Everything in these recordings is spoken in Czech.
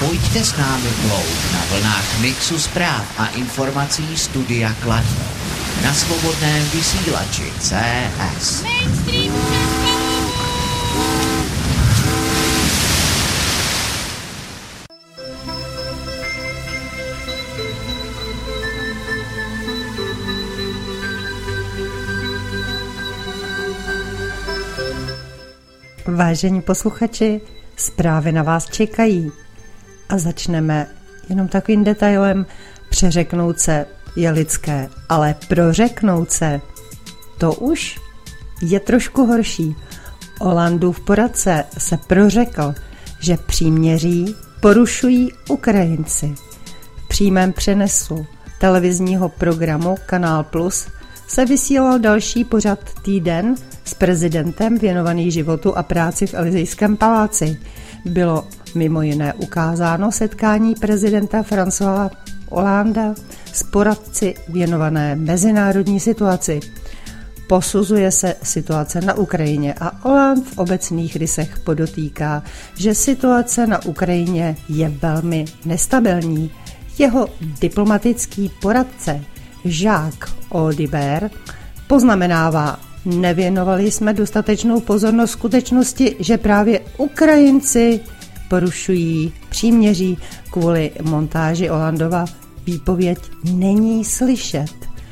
Pojďte s námi plout na vlnách mixu zpráv a informací Studia Kladno na svobodném vysílači CS. Mainstream Česko! Vážení posluchači, zprávy na vás čekají. A začneme jenom takovým detailem. Přeřeknout se je lidské, ale prořeknout se, to už je trošku horší. Hollandův poradce se prořekl, že příměří porušují Ukrajinci. V přímém přenesu televizního programu Kanál Plus se vysílal další pořad Týden s prezidentem věnovaný životu a práci v Elysejském paláci. Bylo mimo jiné ukázáno setkání prezidenta Françoise Hollanda s poradci věnované mezinárodní situaci. Posuzuje se situace na Ukrajině a Hollande v obecných rysech podotýká, že situace na Ukrajině je velmi nestabilní. Jeho diplomatický poradce Jacques Audibert poznamenává: nevěnovali jsme dostatečnou pozornost skutečnosti, že právě Ukrajinci porušují příměří. Kvůli montáži Hollandova výpověď není slyšet.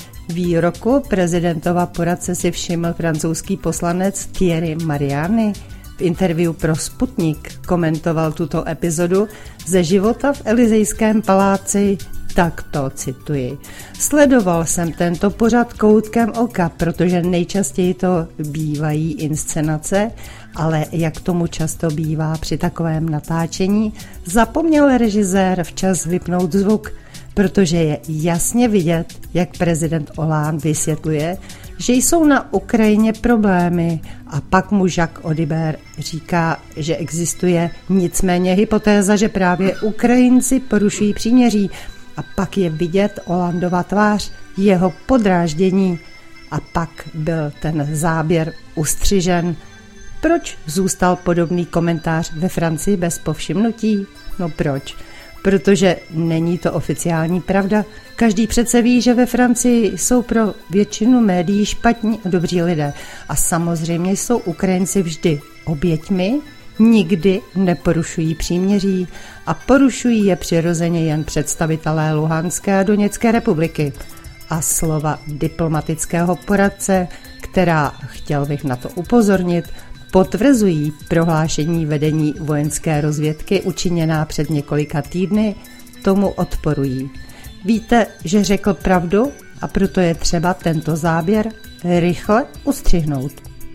Výroku prezidentova poradce si všiml francouzský poslanec Thierry Mariani. V interview pro Sputnik komentoval tuto epizodu ze života v Elysejském paláci takto, cituji: sledoval jsem tento pořad koutkem oka, protože nejčastěji to bývají inscenace, ale jak tomu často bývá při takovém natáčení, zapomněl režisér včas vypnout zvuk, protože je jasně vidět, jak prezident Hollande vysvětluje, že jsou na Ukrajině problémy, a pak mu Jacques Audibert říká, že existuje nicméně hypotéza, že právě Ukrajinci porušují příměří, a pak je vidět Hollandova tvář, jeho podráždění, a pak byl ten záběr ustřižen. Proč zůstal podobný komentář ve Francii bez povšimnutí? No proč? Protože není to oficiální pravda. Každý přece ví, že ve Francii jsou pro většinu médií špatní a dobří lidé. A samozřejmě jsou Ukrajinci vždy oběťmi, nikdy neporušují příměří a porušují je přirozeně jen představitelé Luhanské a Doněcké republiky. A slova diplomatického poradce, která, chtěl bych na to upozornit, potvrzují prohlášení vedení vojenské rozvědky učiněná před několika týdny, tomu odporují. Víte, že řekl pravdu, a proto je třeba tento záběr rychle ustřihnout.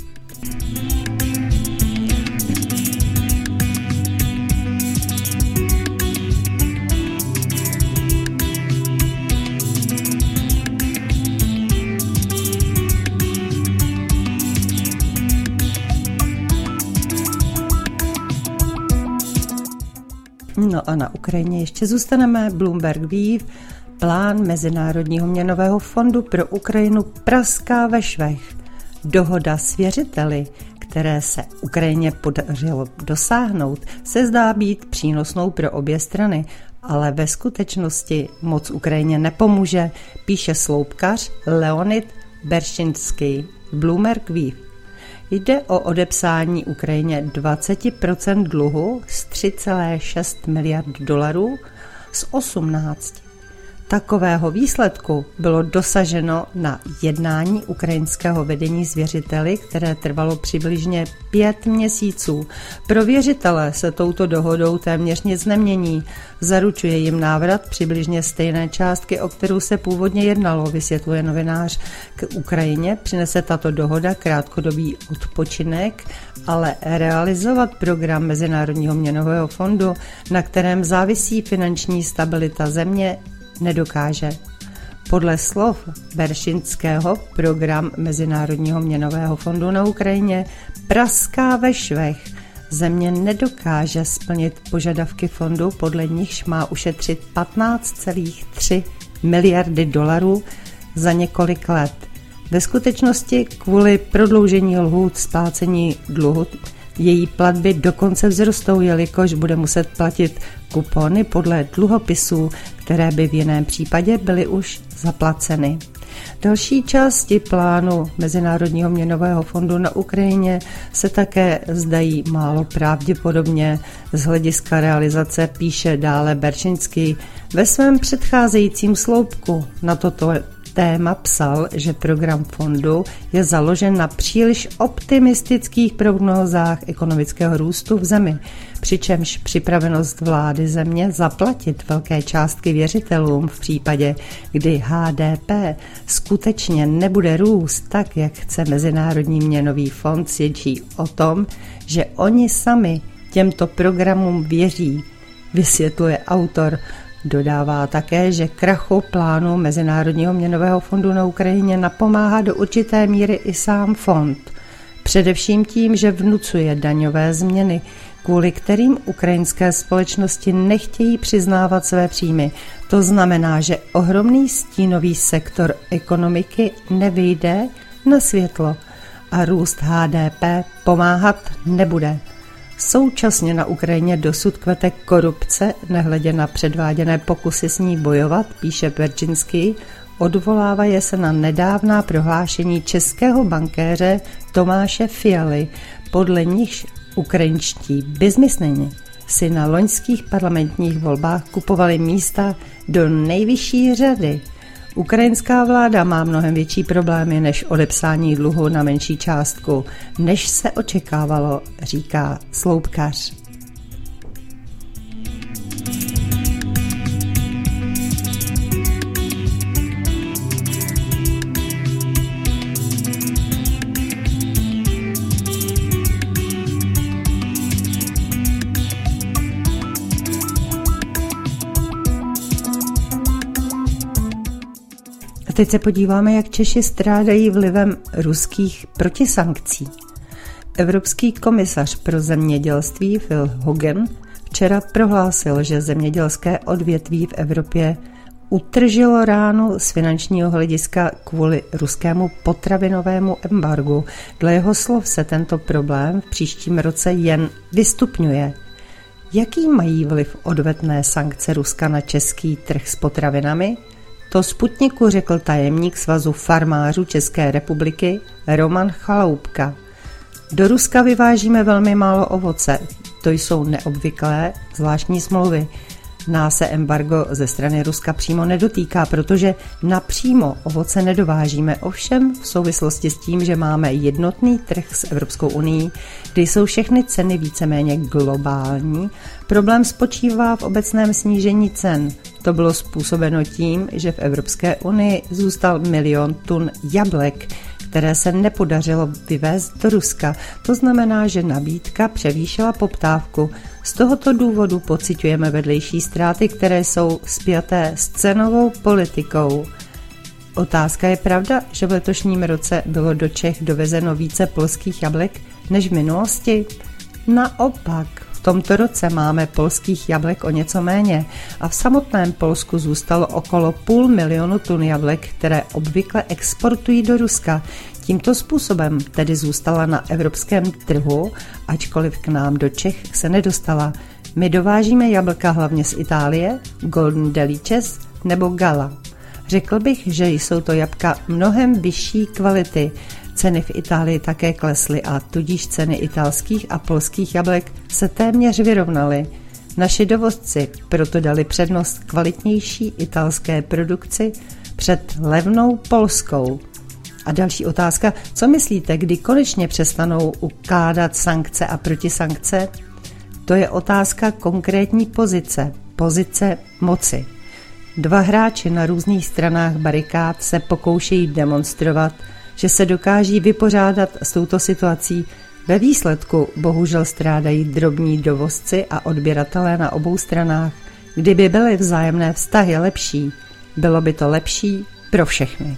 No a na Ukrajině ještě zůstaneme. Bloomberg ví, plán Mezinárodního měnového fondu pro Ukrajinu praská ve švech. Dohoda s věřiteli, které se Ukrajině podařilo dosáhnout, se zdá být přínosnou pro obě strany, ale ve skutečnosti moc Ukrajině nepomůže, píše sloupkař Leonid Beršinský v Bloomberg View. Jde o odepsání Ukrajině 20% dluhu z 3,6 miliard dolarů z 18. Takového výsledku bylo dosaženo na jednání ukrajinského vedení s věřiteli, které trvalo přibližně 5 měsíců. Pro věřitele se touto dohodou téměř nic nemění. Zaručuje jim návrat přibližně stejné částky, o kterou se původně jednalo, vysvětluje novinář. K Ukrajině přinese tato dohoda krátkodobý odpočinek, ale realizovat program Mezinárodního měnového fondu, na kterém závisí finanční stabilita země, nedokáže. Podle slov Beršinského program Mezinárodního měnového fondu na Ukrajině praská ve švech. Země nedokáže splnit požadavky fondu, podle nichž má ušetřit 15,3 miliardy dolarů za několik let. Ve skutečnosti kvůli prodloužení lhůt splácení dluhu Její platby dokonce vzrostou, jelikož bude muset platit kupony podle dluhopisů, které by v jiném případě byly už zaplaceny. Další části plánu Mezinárodního měnového fondu na Ukrajině se také zdají málo pravděpodobně z hlediska realizace, píše dále Berčinský. Ve svém předcházejícím sloupku na toto téma psal, že program fondu je založen na příliš optimistických prognózách ekonomického růstu v zemi, přičemž připravenost vlády země zaplatit velké částky věřitelům v případě, kdy HDP skutečně nebude růst tak, jak chce Mezinárodní měnový fond, svědčí o tom, že oni sami těmto programům věří, vysvětluje autor. Dodává také, že krachu plánu Mezinárodního měnového fondu na Ukrajině napomáhá do určité míry i sám fond. Především tím, že vnucuje daňové změny, kvůli kterým ukrajinské společnosti nechtějí přiznávat své příjmy. To znamená, že ohromný stínový sektor ekonomiky nevyjde na světlo a růst HDP pomáhat nebude. Současně na Ukrajině dosud kvete korupce, nehledě na předváděné pokusy s ní bojovat, píše Berčinský, odvolávaje se na nedávná prohlášení českého bankéře Tomáše Fialy, podle nichž ukrajinští biznismeni si na loňských parlamentních volbách kupovali místa do nejvyšší řady. Ukrajinská vláda má mnohem větší problémy než odepsání dluhu na menší částku, než se očekávalo, říká sloupkař. Teď se podíváme, jak Češi strádají vlivem ruských protisankcí. Evropský komisař pro zemědělství Phil Hogan včera prohlásil, že zemědělské odvětví v Evropě utržilo ránu z finančního hlediska kvůli ruskému potravinovému embargu. Dle jeho slov se tento problém v příštím roce jen vystupňuje. Jaký mají vliv odvetné sankce Ruska na český trh s potravinami? To Sputniku řekl tajemník Svazu farmářů České republiky Roman Chaloupka. Do Ruska vyvážíme velmi málo ovoce. To jsou neobvyklé zvláštní smlouvy. Nás se embargo ze strany Ruska přímo nedotýká, protože napřímo ovoce nedovážíme. Ovšem v souvislosti s tím, že máme jednotný trh s Evropskou unií, kde jsou všechny ceny víceméně globální, problém spočívá v obecném snížení cen. To bylo způsobeno tím, že v Evropské unii zůstal 1 milion tun jablek, které se nepodařilo vyvést do Ruska. To znamená, že nabídka převýšila poptávku. Z tohoto důvodu pociťujeme vedlejší ztráty, které jsou spjaté s cenovou politikou. Otázka je pravda, že v letošním roce bylo do Čech dovezeno více polských jablek než v minulosti? Naopak. V tomto roce máme polských jablek o něco méně a v samotném Polsku zůstalo okolo 500 000 tun jablek, které obvykle exportují do Ruska. Tímto způsobem tedy zůstala na evropském trhu, ačkoliv k nám do Čech se nedostala. My dovážíme jablka hlavně z Itálie, Golden Delicious nebo Gala. Řekl bych, že jsou to jablka mnohem vyšší kvality. Ceny v Itálii také klesly a tudíž ceny italských a polských jablek se téměř vyrovnaly. Naši dovozci proto dali přednost kvalitnější italské produkci před levnou polskou. A další otázka, co myslíte, kdy konečně přestanou ukládat sankce a protisankce? To je otázka konkrétní pozice moci. Dva hráči na různých stranách barikád se pokoušejí demonstrovat, že se dokáží vypořádat s touto situací. Ve výsledku bohužel strádají drobní dovozci a odběratelé na obou stranách. Kdyby byly vzájemné vztahy lepší, bylo by to lepší pro všechny.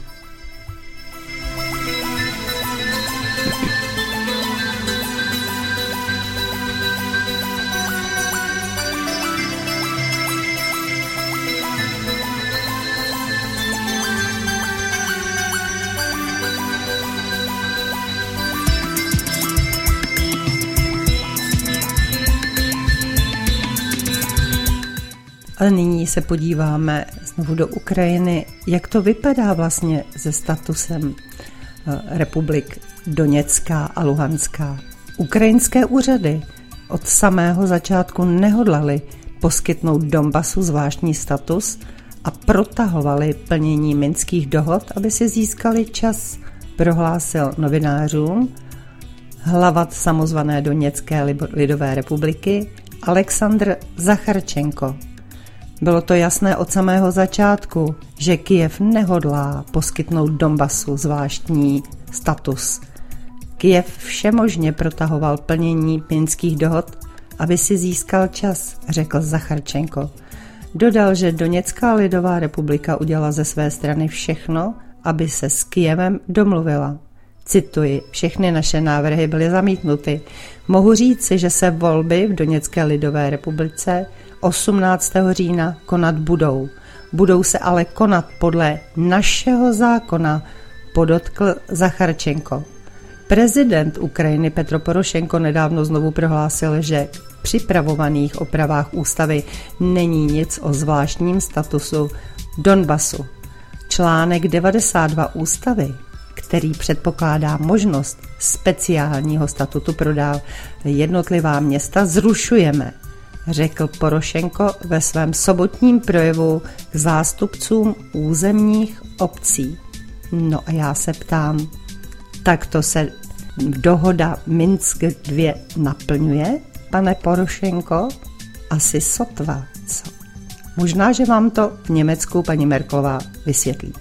Ale nyní se podíváme znovu do Ukrajiny, jak to vypadá vlastně se statusem republik Doněcká a Luhanská. Ukrajinské úřady od samého začátku nehodlaly poskytnout Donbasu zvláštní status a protahovali plnění minských dohod, aby si získali čas, prohlásil novinářům hlava samozvané Doněcké lidové republiky Alexandr Zacharčenko. Bylo to jasné od samého začátku, že Kyjev nehodlá poskytnout Donbasu zvláštní status. Kyjev všemožně protahoval plnění minských dohod, aby si získal čas, řekl Zacharčenko. Dodal, že Doněcká lidová republika udělala ze své strany všechno, aby se s Kyjevem domluvila. Cituji, všechny naše návrhy byly zamítnuty. Mohu říci, že se volby v Doněcké lidové republice 18. října konat budou. Budou se ale konat podle našeho zákona, podotkl Zacharčenko. Prezident Ukrajiny Petro Porošenko nedávno znovu prohlásil, že v připravovaných opravách ústavy není nic o zvláštním statusu Donbasu. Článek 92 ústavy, který předpokládá možnost speciálního statutu pro jednotlivá města, zrušujeme, řekl Porošenko ve svém sobotním projevu k zástupcům územních obcí. No a já se ptám, takto se dohoda Minsk 2 naplňuje, pane Porošenko? Asi sotva, co? Možná, že vám to v Německu paní Merkelová vysvětlí.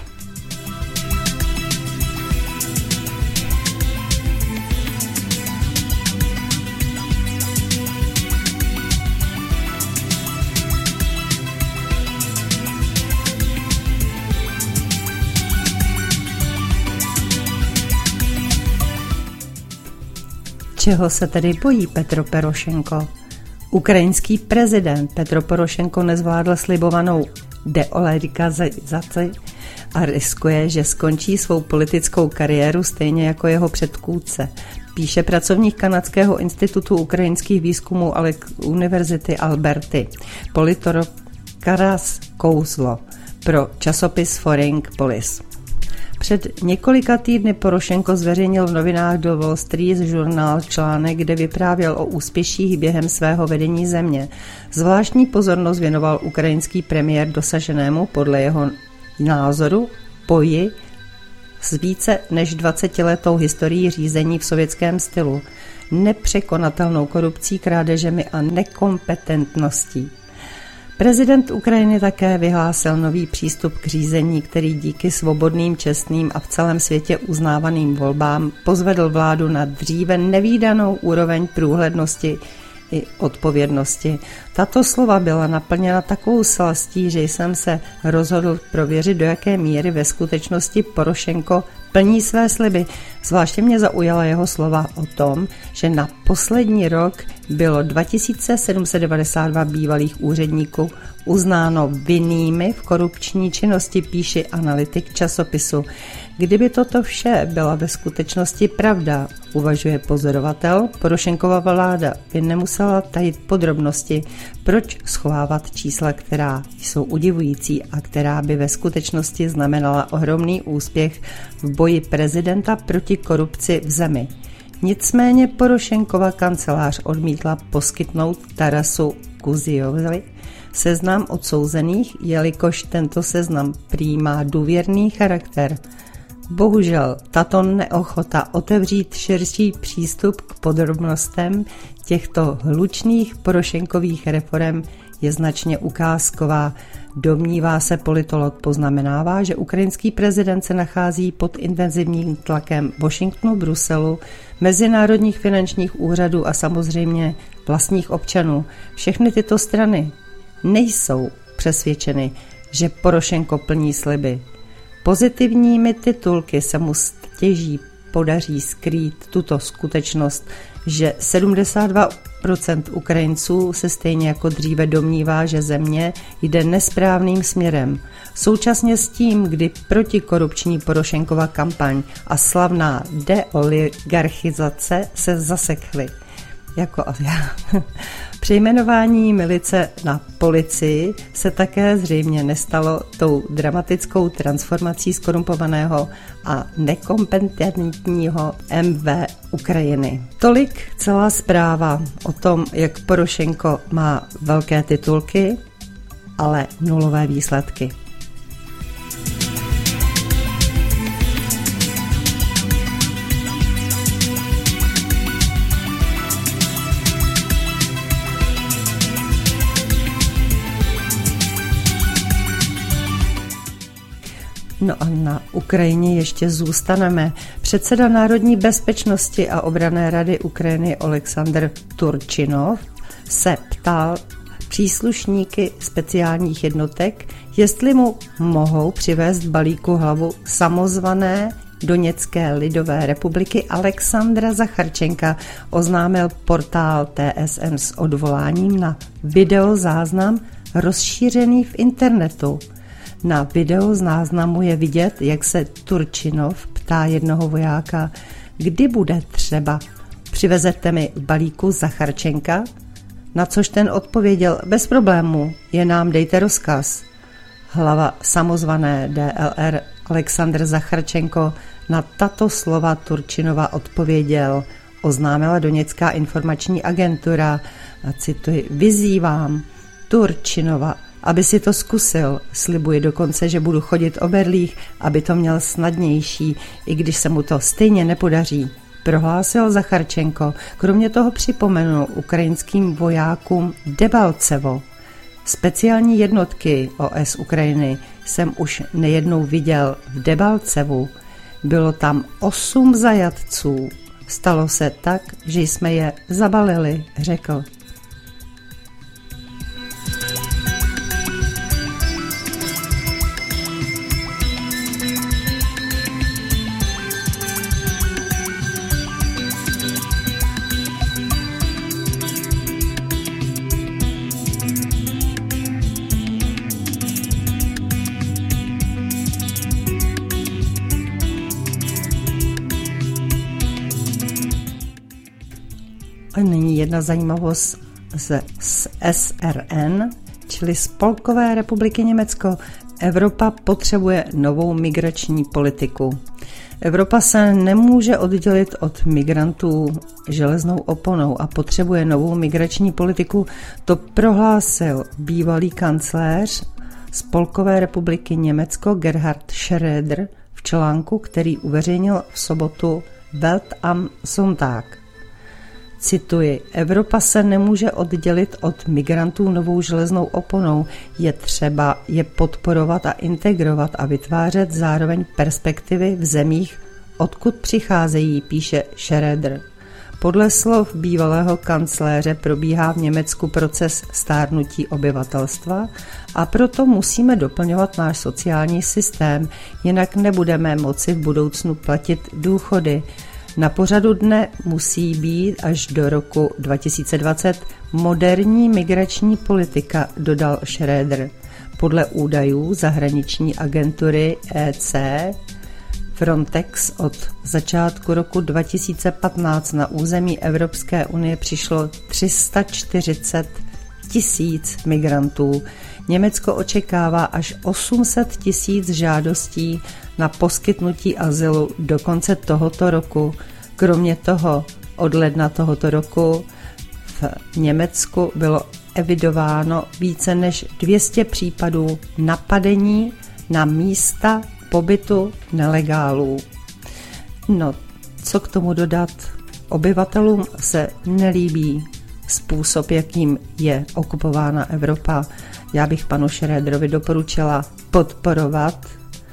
Čeho se tedy bojí Petro Porošenko? Ukrajinský prezident Petro Porošenko nezvládl slibovanou deoligarchizaci a riskuje, že skončí svou politickou kariéru stejně jako jeho předchůdce. Píše pracovník Kanadského institutu ukrajinských výzkumů Univerzity Alberty, politolog Karas Kouzlo pro časopis Foreign Policy. Před několika týdny Porošenko zveřejnil v novinách do Wall Street Journal článek, kde vyprávěl o úspěších během svého vedení země. Zvláštní pozornost věnoval ukrajinský premiér dosaženému, podle jeho názoru, boji s více než 20letou historií řízení v sovětském stylu, nepřekonatelnou korupcí, krádežemi a nekompetentností. Prezident Ukrajiny také vyhlásil nový přístup k řízení, který díky svobodným, čestným a v celém světě uznávaným volbám pozvedl vládu na dříve nevídanou úroveň průhlednosti i odpovědnosti. Tato slova byla naplněna takovou slastí, že jsem se rozhodl prověřit, do jaké míry ve skutečnosti Porošenko plní své sliby. Zvláště mě zaujala jeho slova o tom, že na poslední rok bylo 2792 bývalých úředníků uznáno vinnými v korupční činnosti, píše analytik časopisu. Kdyby toto vše byla ve skutečnosti pravda, uvažuje pozorovatel, Porošenkova vláda by nemusela tajit podrobnosti, proč schovávat čísla, která jsou udivující a která by ve skutečnosti znamenala ohromný úspěch v boji prezidenta proti korupci v zemi. Nicméně Porošenkova kancelář odmítla poskytnout Tarasu Kuziovi seznam odsouzených, jelikož tento seznam prý má důvěrný charakter. Bohužel tato neochota otevřít širší přístup k podrobnostem těchto hlučných Porošenkových reforem je značně ukázková. Domnívá se politolog, poznamenává, že ukrajinský prezident se nachází pod intenzivním tlakem Washingtonu, Bruselu, mezinárodních finančních úřadů a samozřejmě vlastních občanů. Všechny tyto strany nejsou přesvědčeny, že Porošenko plní sliby. Pozitivními titulky se mu stěží podaří skrýt tuto skutečnost, že 72% Ukrajinců se stejně jako dříve domnívá, že země jde nesprávným směrem. Současně s tím, kdy protikorupční Porošenkova kampaň a slavná deoligarchizace se zasekly. Přejmenování milice na policii se také zřejmě nestalo tou dramatickou transformací zkorumpovaného a nekompetentního MV Ukrajiny. Tolik celá zpráva o tom, jak Porošenko má velké titulky, ale nulové výsledky. No a na Ukrajině ještě zůstaneme. Předseda Národní bezpečnosti a obranné rady Ukrajiny Oleksandr Turčinov se ptal příslušníky speciálních jednotek, jestli mu mohou přivést balíku hlavu samozvané Doněcké lidové republiky Alexandra Zacharčenka, oznámil portál TSN s odvoláním na videozáznam rozšířený v internetu. Na videozáznamu je vidět, jak se Turčinov ptá jednoho vojáka, kdy bude třeba, přivezete mi v balíku Zacharčenka? Na což ten odpověděl, bez problému, jen nám dejte rozkaz. Hlava samozvané DLR Alexandr Zacharčenko na tato slova Turčinova odpověděl, oznámila Doněcká informační agentura, a cituji, vyzývám Turčinova, aby si to zkusil, slibuji dokonce, že budu chodit o berlích, aby to měl snadnější, i když se mu to stejně nepodaří, prohlásil Zacharčenko. Kromě toho připomenul ukrajinským vojákům Debalcevo. Speciální jednotky OS Ukrajiny jsem už nejednou viděl v Debalcevu. Bylo tam 8 zajatců. Stalo se tak, že jsme je zabalili, řekl. Nyní jedna zajímavost z SRN, čili Spolkové republiky Německo. Evropa potřebuje novou migrační politiku. Evropa se nemůže oddělit od migrantů železnou oponou a potřebuje novou migrační politiku. To prohlásil bývalý kancléř Spolkové republiky Německo Gerhard Schröder v článku, který uveřejnil v sobotu Welt am Sonntag. Cituji, Evropa se nemůže oddělit od migrantů novou železnou oponou, je třeba je podporovat a integrovat a vytvářet zároveň perspektivy v zemích, odkud přicházejí, píše Schröder. Podle slov bývalého kancléře probíhá v Německu proces stárnutí obyvatelstva a proto musíme doplňovat náš sociální systém, jinak nebudeme moci v budoucnu platit důchody. Na pořadu dne musí být až do roku 2020 moderní migrační politika, dodal Schröder. Podle údajů zahraniční agentury EC Frontex od začátku roku 2015 na území Evropské unie přišlo 340 000 migrantů. Německo očekává až 800 000 žádostí na poskytnutí azylu do konce tohoto roku. Kromě toho od ledna tohoto roku v Německu bylo evidováno více než 200 případů napadení na místa pobytu nelegálů. No, co k tomu dodat? Obyvatelům se nelíbí způsob, jakým je okupována Evropa. Já bych panu Schröderovi doporučila podporovat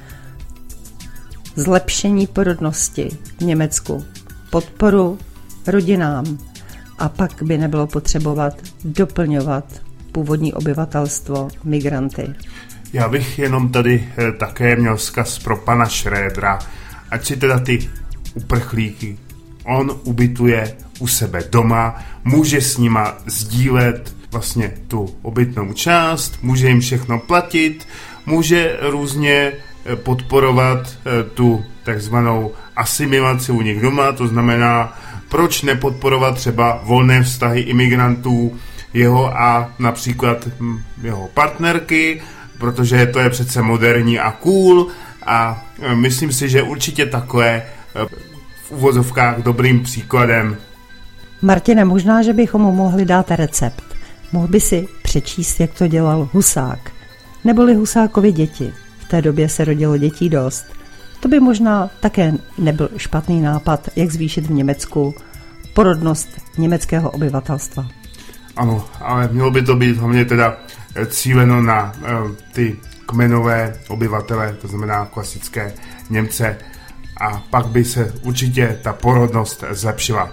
zlepšení porodnosti v Německu, podporu rodinám a pak by nebylo potřebovat doplňovat původní obyvatelstvo migranty. Já bych jenom tady také měl vzkaz pro pana Schrödera, ať si teda ty uprchlíky, on ubytuje u sebe doma, může s nima sdílet vlastně tu obytnou část, může jim všechno platit, může různě podporovat tu takzvanou asimilaci u nich doma, to znamená, proč nepodporovat třeba volné vztahy imigrantů jeho a například jeho partnerky, protože to je přece moderní a cool a myslím si, že určitě takové v uvozovkách dobrým příkladem. Martine, možná, že bychom mu mohli dát recept. Mohl by si přečíst, jak to dělal Husák. Neboli Husákovi děti. V té době se rodilo dětí dost. To by možná také nebyl špatný nápad, jak zvýšit v Německu porodnost německého obyvatelstva. Ano, ale mělo by to být hlavně teda cíleno na ty kmenové obyvatele, to znamená klasické Němce, a pak by se určitě ta porodnost zlepšila.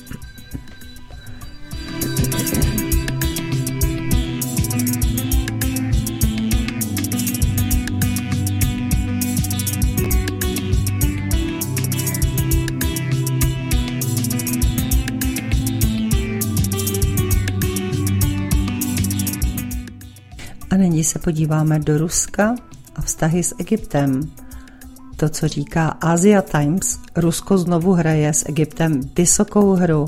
A nyní se podíváme do Ruska a vztahy s Egyptem. To, co říká Asia Times, Rusko znovu hraje s Egyptem vysokou hru.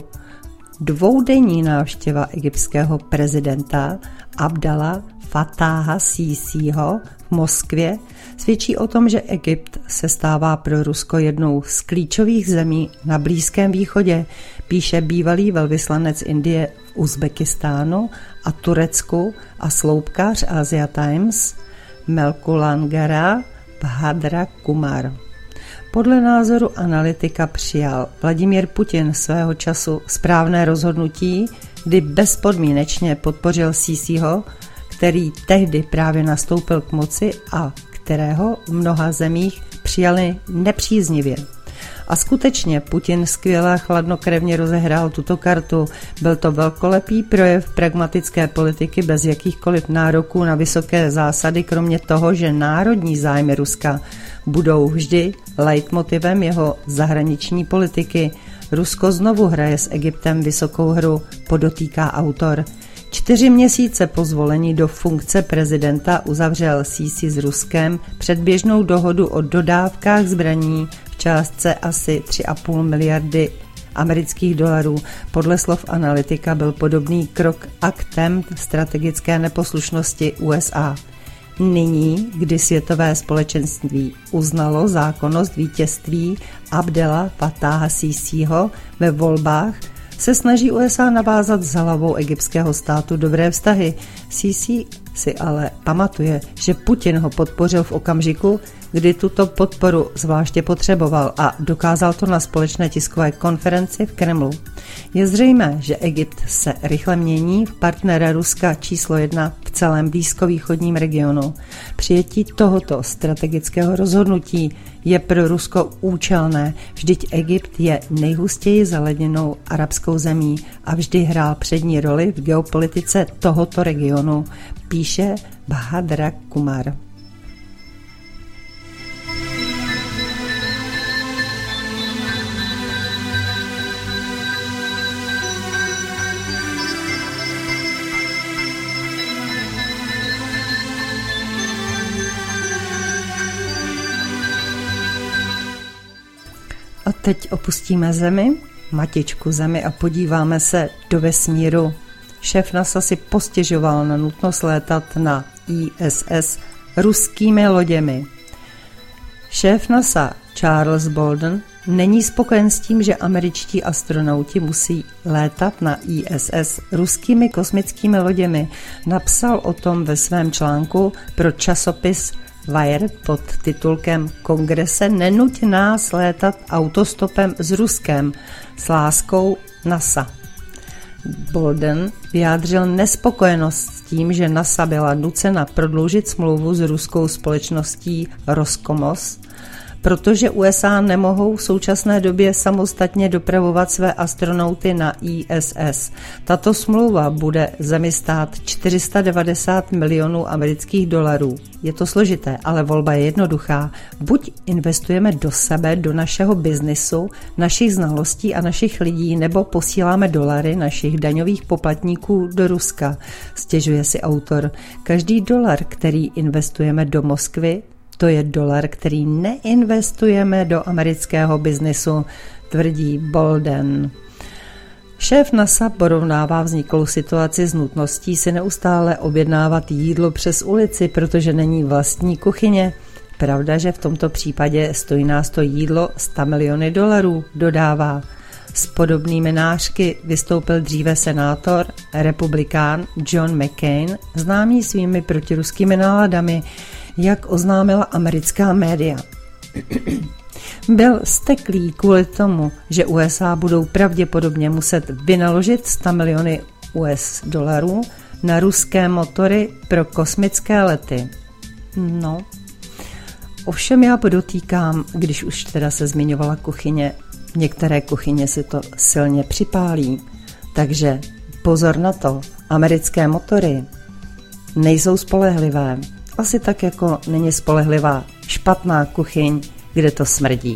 Dvoudenní návštěva egyptského prezidenta Abdala Fattáha Sísího v Moskvě svědčí o tom, že Egypt se stává pro Rusko jednou z klíčových zemí na Blízkém východě, píše bývalý velvyslanec Indie v Uzbekistánu a Turecku a sloupkář Asia Times Melkulangara Bhadra Kumar. Podle názoru analytika přijal Vladimír Putin svého času správné rozhodnutí, kdy bezpodmínečně podpořil Sísího, který tehdy právě nastoupil k moci a kterého v mnoha zemích přijali nepříznivě. A skutečně Putin skvěle a chladnokrevně rozehrál tuto kartu. Byl to velkolepý projev pragmatické politiky bez jakýchkoliv nároků na vysoké zásady, kromě toho, že národní zájmy Ruska budou vždy leitmotivem jeho zahraniční politiky. Rusko znovu hraje s Egyptem vysokou hru, podotýká autor. 4 měsíce po zvolení do funkce prezidenta uzavřel Sísí s Ruskem předběžnou dohodu o dodávkách zbraní v částce asi 3,5 miliardy amerických dolarů. Podle slov analytika byl podobný krok aktem strategické neposlušnosti USA. Nyní, kdy světové společenství uznalo zákonnost vítězství Abdela Fattáha Sísího ve volbách, se snaží USA navázat s hlavou egyptského státu dobré vztahy. Sísí si ale pamatuje, že Putin ho podpořil v okamžiku, kdy tuto podporu zvláště potřeboval a dokázal to na společné tiskové konferenci v Kremlu. Je zřejmé, že Egypt se rychle mění v partnera Ruska číslo 1 v celém blízkovýchodním regionu. Přijetí tohoto strategického rozhodnutí je pro Rusko účelné, vždyť Egypt je nejhustěji zaledněnou arabskou zemí a vždy hrál přední roli v geopolitice tohoto regionu, píše Bhadra Kumar. A teď opustíme Zemi, matičku Zemi, a podíváme se do vesmíru. Šéf NASA si postěžoval na nutnost létat na ISS ruskými loděmi. Šéf NASA Charles Bolden není spokojen s tím, že američtí astronauti musí létat na ISS ruskými kosmickými loděmi. Napsal o tom ve svém článku pro časopis Wired pod titulkem Kongrese nenuť nás létat autostopem s Ruskem s láskou NASA. Bolden vyjádřil nespokojenost s tím, že NASA byla nucena prodloužit smlouvu s ruskou společností Roscosmos, protože USA nemohou v současné době samostatně dopravovat své astronauty na ISS. Tato smlouva bude zemi stát 490 milionů amerických dolarů. Je to složité, ale volba je jednoduchá. Buď investujeme do sebe, do našeho biznisu, našich znalostí a našich lidí, nebo posíláme dolary našich daňových poplatníků do Ruska, stěžuje si autor. Každý dolar, který investujeme do Moskvy, to je dolar, který neinvestujeme do amerického biznesu, tvrdí Bolden. Šéf NASA porovnává vzniklou situaci s nutností si neustále objednávat jídlo přes ulici, protože není vlastní kuchyně. Pravda, že v tomto případě stojí nás to jídlo $100 miliony, dodává. S podobnými nářky vystoupil dříve senátor, republikán John McCain, známý svými protiruskými náladami, jak oznámila americká média. Byl vzteklý kvůli tomu, že USA budou pravděpodobně muset vynaložit $100 miliony na ruské motory pro kosmické lety. No, ovšem já podotýkám, když už teda se zmiňovala kuchyně, některé kuchyně si to silně připálí, takže pozor na to, americké motory nejsou spolehlivé. Asi tak, jako není spolehlivá špatná kuchyň, kde to smrdí.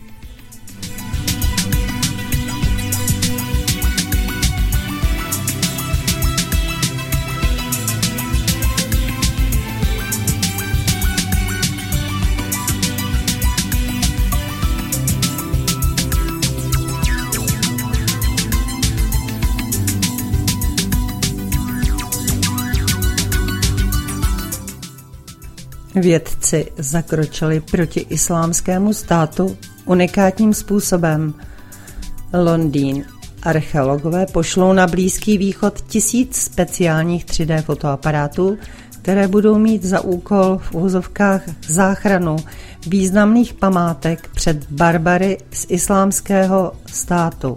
Vědci zakročili proti islámskému státu unikátním způsobem. Londýn. Archeologové pošlou na Blízký východ 1000 speciálních 3D fotoaparátů, které budou mít za úkol v uvozovkách záchranu významných památek před barbary z islámského státu.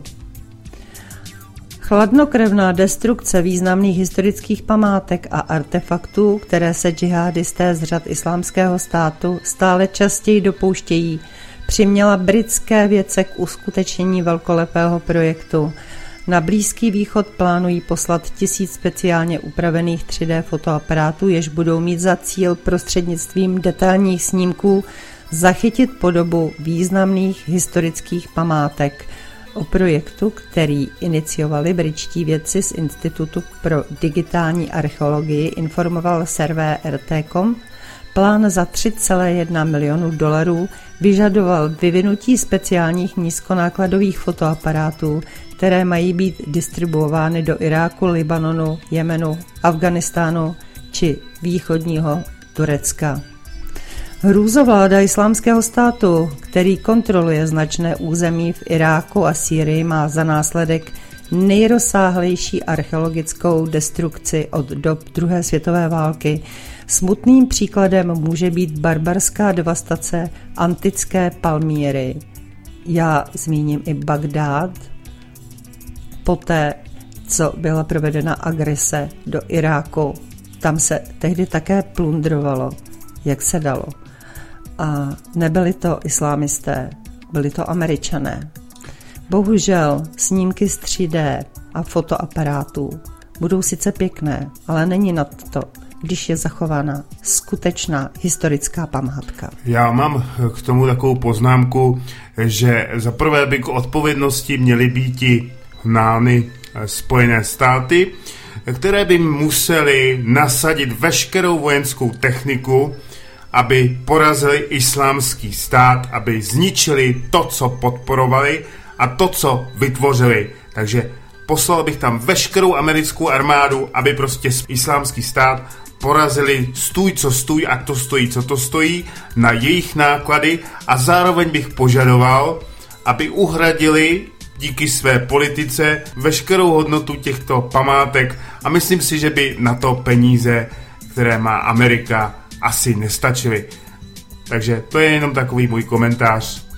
Chladnokrevná destrukce významných historických památek a artefaktů, které se džihadisté z řad islámského státu stále častěji dopouštějí, přiměla britské vědce k uskutečnění velkolepého projektu. Na Blízký východ plánují poslat 1000 speciálně upravených 3D fotoaparátů, jež budou mít za cíl prostřednictvím detailních snímků zachytit podobu významných historických památek. O projektu, který iniciovali britští vědci z Institutu pro digitální archeologii, informoval server RT.com. Plán za $3,1 milionu vyžadoval vyvinutí speciálních nízkonákladových fotoaparátů, které mají být distribuovány do Iráku, Libanonu, Jemenu, Afghánistánu či východního Turecka. Hrůzovláda islámského státu, který kontroluje značné území v Iráku a Sýrii, má za následek nejrozsáhlejší archeologickou destrukci od dob druhé světové války. Smutným příkladem může být barbarská devastace antické Palmíry. Já zmíním i Bagdád. Poté, co byla provedena agrese do Iráku, tam se tehdy také plundrovalo, jak se dalo. A nebyli to islámisté, byli to Američané. Bohužel snímky z 3D a fotoaparátů budou sice pěkné, ale není nad to, když je zachována skutečná historická památka. Já mám k tomu takovou poznámku, že za prvé by k odpovědnosti měly být hnány Spojené státy, které by musely nasadit veškerou vojenskou techniku, aby porazili islámský stát, aby zničili to, co podporovali a to, co vytvořili. Takže poslal bych tam veškerou americkou armádu, aby prostě islámský stát porazili stůj, co stůj, a to stojí, co to stojí, na jejich náklady, a zároveň bych požadoval, aby uhradili díky své politice veškerou hodnotu těchto památek, a myslím si, že by na to peníze, které má Amerika, asi nestačily. Takže to je jenom takový můj komentář.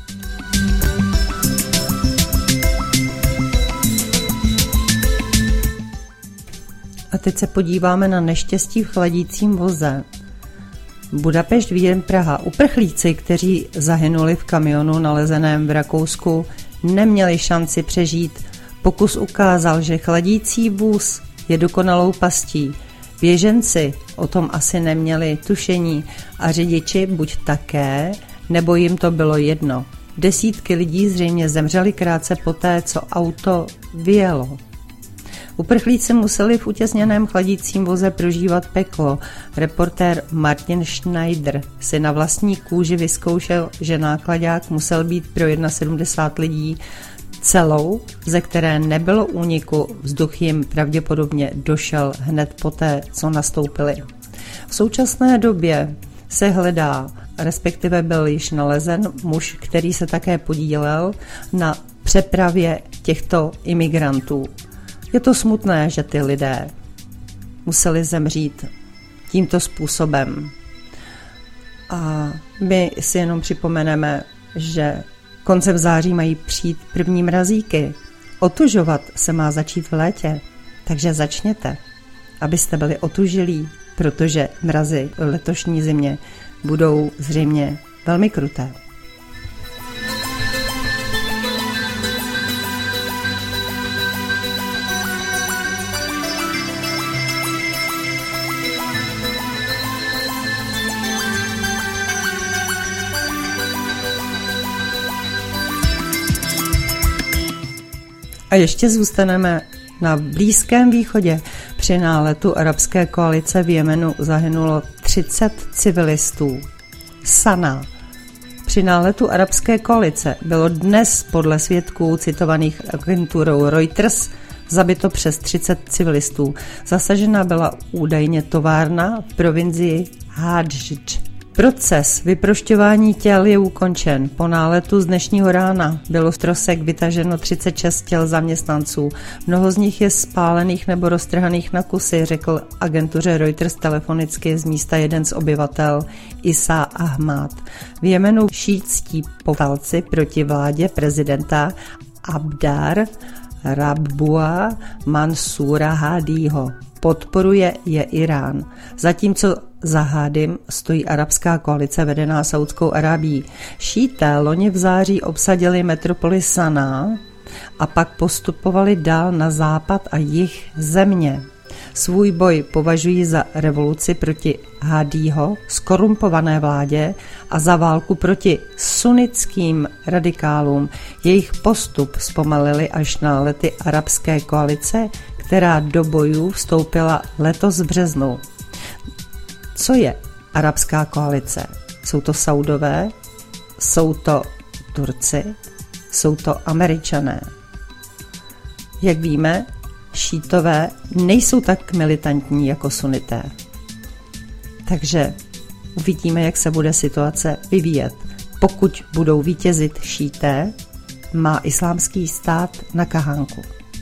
A teď se podíváme na neštěstí v chladícím voze. Budapešť, Vídeň, Praha. Uprchlíci, kteří zahynuli v kamionu nalezeném v Rakousku, neměli šanci přežít. Pokus ukázal, že chladící vůz je dokonalou pastí. Běženci o tom asi neměli tušení a řidiči buď také, nebo jim to bylo jedno. Desítky lidí zřejmě zemřeli krátce poté, co auto vyjelo. Uprchlíci museli v utěsněném chladícím voze prožívat peklo. Reportér Martin Schneider si na vlastní kůži vyzkoušel, že nákladák musel být pro 71 lidí celou, ze které nebylo úniku, vzduch jim pravděpodobně došel hned poté, co nastoupili. V současné době se hledá, respektive byl již nalezen muž, který se také podílel na přepravě těchto imigrantů. Je to smutné, že ty lidé museli zemřít tímto způsobem. A my si jenom připomeneme, že koncem září mají přijít první mrazíky. Otužovat se má začít v létě, takže začněte, abyste byli otužilí, protože mrazy v letošní zimě budou zřejmě velmi kruté. A ještě zůstaneme na Blízkém východě. Při náletu arabské koalice v Jemenu zahynulo 30 civilistů. Sana. Při náletu arabské koalice bylo dnes podle svědků citovaných agenturou Reuters zabito přes 30 civilistů. Zasažena byla údajně továrna v provincii Hadž. Proces vyprošťování těl je ukončen. Po náletu z dnešního rána bylo z trosek vytaženo 36 těl zaměstnanců. Mnoho z nich je spálených nebo roztrhaných na kusy, řekl agentuře Reuters telefonicky z místa jeden z obyvatel Isa Ahmad. V Jemenu šíitští povstalci proti vládě prezidenta Abdar Rabbua Mansura Hádího. Podporuje je Irán. Zatímco za Hádím stojí arabská koalice vedená Saudskou Arábií. Šíité loni v září obsadili metropoli Saná a pak postupovali dál na západ a jih země. Svůj boj považují za revoluci proti Hádího, skorumpované vládě a za válku proti sunnickým radikálům. Jejich postup zpomalili až na lety arabské koalice, která do bojů vstoupila letos v březnu. Co je arabská koalice? Jsou to Saudové, jsou to Turci, jsou to Američané. Jak víme, šítové nejsou tak militantní jako sunité. Takže uvidíme, jak se bude situace vyvíjet. Pokud budou vítězit šíté, má islámský stát na kahánku.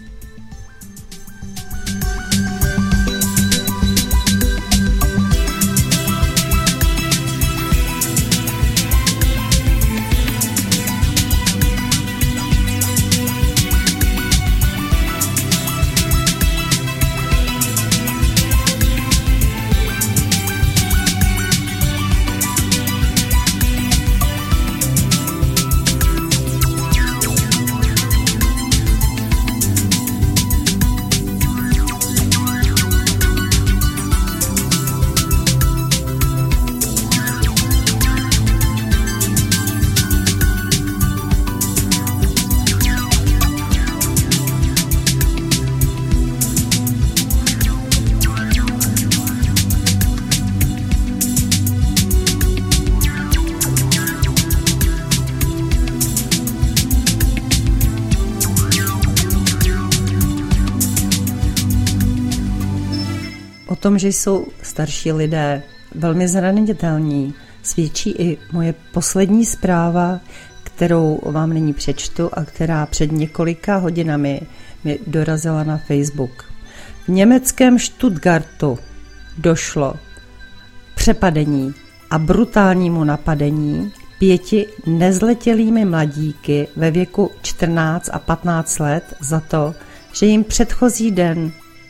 O tom, že jsou starší lidé velmi zranitelní, svědčí i moje poslední zpráva, kterou vám nyní přečtu a která před několika hodinami mi dorazila na Facebook. V německém Stuttgartu došlo k přepadení a brutálnímu napadení 5 nezletělými mladíky ve věku 14 a 15 let za to, že jim předchozí den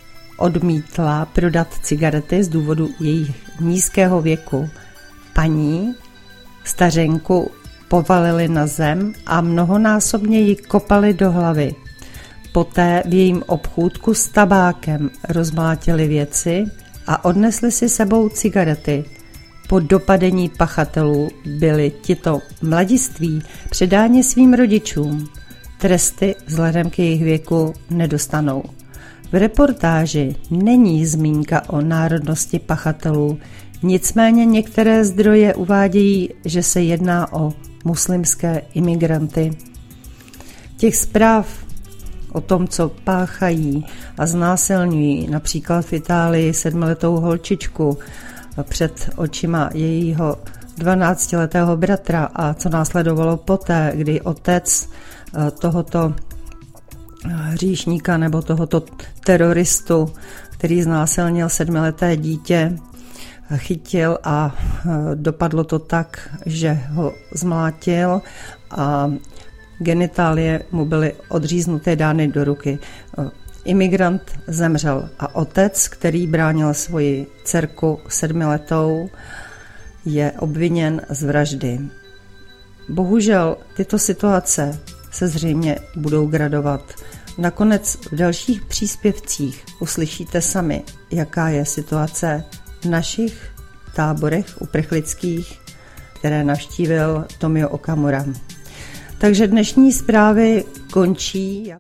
odmítla prodat cigarety z důvodu jejich nízkého věku. Paní stařenku povalili na zem a mnohonásobně ji kopali do hlavy. Poté v jejím obchůdku s tabákem rozmlátili věci a odnesli si sebou cigarety. Po dopadení pachatelů byli tito mladiství předáni svým rodičům. Tresty vzhledem k jejich věku nedostanou. V reportáži není zmínka o národnosti pachatelů, nicméně některé zdroje uvádějí, že se jedná o muslimské imigranty. Těch zpráv o tom, co páchají a znásilňují, například v Itálii 7letou holčičku před očima jejího 12letého bratra a co následovalo poté, kdy otec tohoto hříšníka nebo tohoto teroristu, který znásilnil 7leté dítě, chytil a dopadlo to tak, že ho zmlátil a genitálie mu byly odříznuté, dány do ruky. Imigrant zemřel a otec, který bránil svoji dcerku 7letou, je obviněn z vraždy. Bohužel tyto situace se zřejmě budou gradovat. Nakonec v dalších příspěvcích uslyšíte sami, jaká je situace v našich táborech uprchlických, které navštívil Tomio Okamura. Takže dnešní zprávy končí.